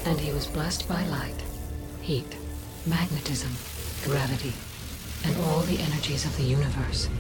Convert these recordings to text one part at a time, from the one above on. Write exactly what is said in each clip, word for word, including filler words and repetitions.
and he was blessed by light, heat, magnetism, gravity, and all the energies of the universe.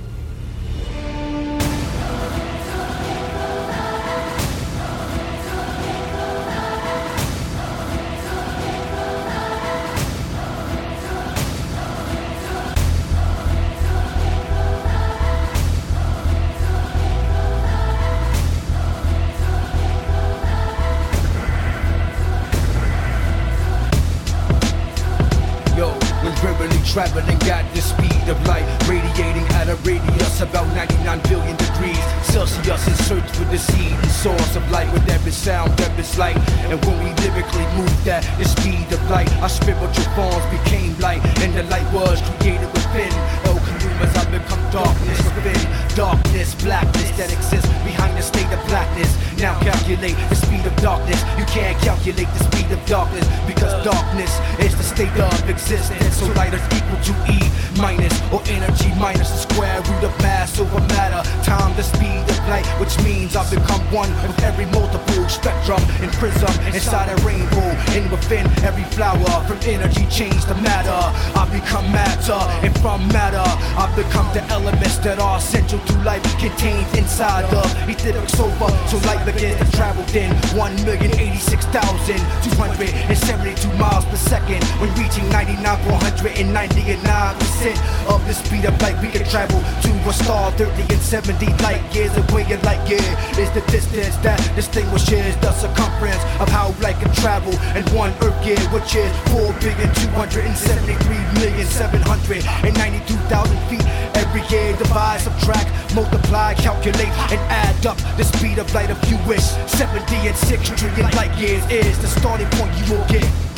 Traveling at the speed of light, radiating at a radius about ninety-nine billion degrees Celsius, in search for the seed and source of light, with every sound, every light. And when we lyrically moved at the speed of light, our spiritual forms became light, and the light was created within. El Kalumas, I become darkness within darkness, blackness that exists behind the state of blackness. Now calculate the speed of darkness. You can't calculate the speed of darkness, because darkness is the state of existence. So light is equal to E minus, or energy minus the square root of mass over matter. Time the speed of light, which means I become one with every multiple spectrum and prism inside a rainbow. And within every flower, from energy change to matter, I become matter, and from matter I become the elements that are essential to life, contained inside of etheric sober. So light begins to travel then one million eighty-six thousand two hundred seventy-two miles per second, when reaching ninety-nine point one hundred ninety-nine percent of the speed of light. We can travel to a star thirty and seventy light years away. And light year is the distance that distinguishes the circumference of how light can travel in one earth year, which is four billion two hundred seventy-three million seven hundred ninety-two thousand feet. Every year divide, subtract, multiply, calculate, and add up the speed of light. If you wish, seventy and six trillion light years is the starting point you will get.